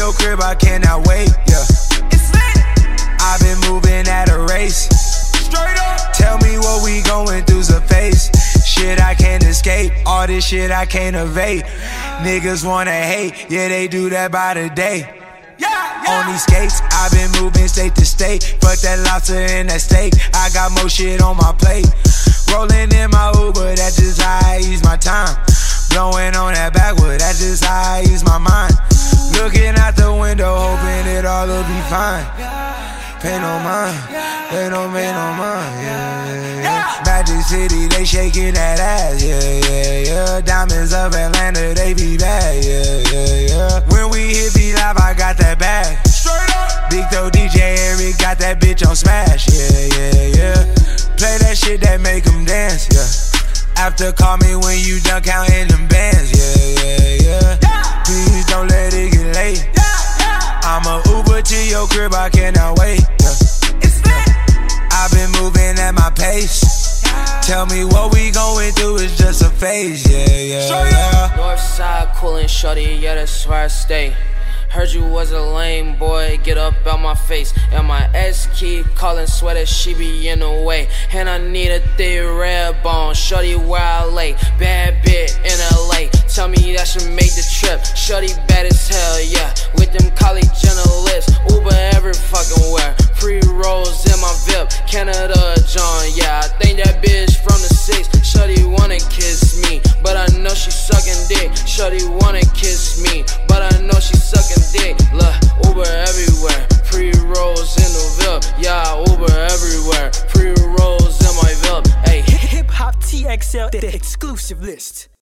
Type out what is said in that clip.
your crib, I cannot wait, yeah. It's lit. I've been moving at a race. Straight up. Tell me what we going through's a phase. Shit I can't escape, all this shit I can't evade. Niggas wanna hate, yeah, they do that by the day. On these skates, I've been moving state to state. Fuck that lobster and that steak, I got more shit on my plate. Rolling in my Uber, that's just how I ease my time. Blowing on that backwood, that's just how I ease my mind. Looking out the window, hoping it all will be fine. Pay no mind, they don't pay no mind, yeah. Magic City, they shaking that ass, yeah. Diamonds of Atlanta, they be bad, yeah. When we hit V-Live, I got that bag. Big Though DJ Eric got that bitch on smash, yeah. Play that shit that make them dance, yeah. After call me when you done counting them bands, yeah. Please don't let it get late. I'ma Uber to your crib, I cannot wait, yeah. It's lit. I've been moving at my pace. Tell me what we going through is just a phase, yeah. Northside coolin' shorty, yeah, that's where I stay. Heard you was a lame boy, get up out my face. And my ex keep calling, swear that she be in the way. And I need a thick red bone, shorty where I lay. Bad bitch in LA, tell me that she make the trip. Shorty bad as hell, yeah, with them college journalists. Uber every fucking where, pre-rolls in my VIP. Canada John, yeah, I think that bitch from the 6. Shorty wanna kiss me, but I know she sucking dick. Shorty wanna kiss me, but I know she sucking dick. Look, Uber everywhere, pre-rolls in the VIP. Yeah, Uber everywhere, pre-rolls in my VIP. Ay. Hip Hop TXL, the exclusive list.